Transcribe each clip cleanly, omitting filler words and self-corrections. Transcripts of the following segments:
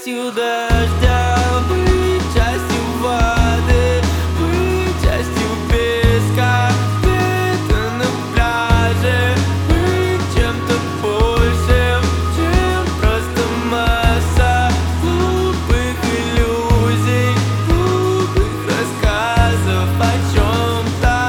частью дождя, быть частью воды, быть частью песка, где-то на пляже, быть чем-то большим, чем просто масса глупых иллюзий, глупых рассказов о чем-то.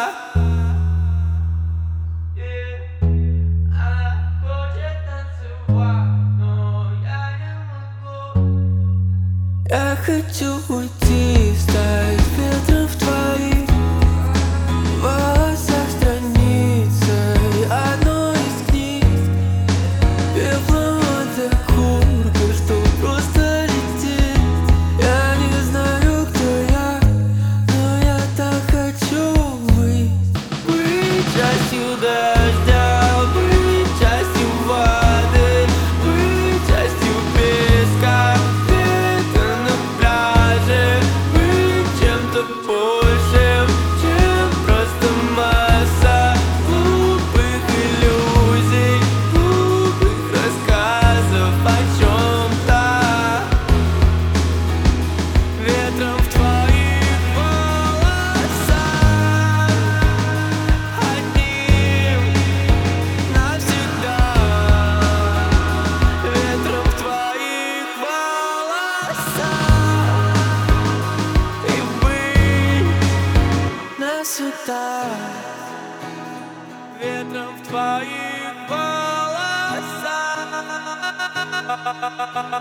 Она хочет танцевать, но я не могу. Я хочу уйти, стать ветром в твоих волосах, страницей одной из книг, пеплом от окурка, что просто летит. Я не знаю, кто я, но я так хочу быть частью дождя, быть частью воды, быть частью песка, где-то на пляже, быть чем-то большим, чем просто масса глупых иллюзий, глупых рассказов о чем-то. Ветром в твоих волосах, одним навсегда. Ветром в твоих волосах и быть навсегда. Ветром в твоих волосах.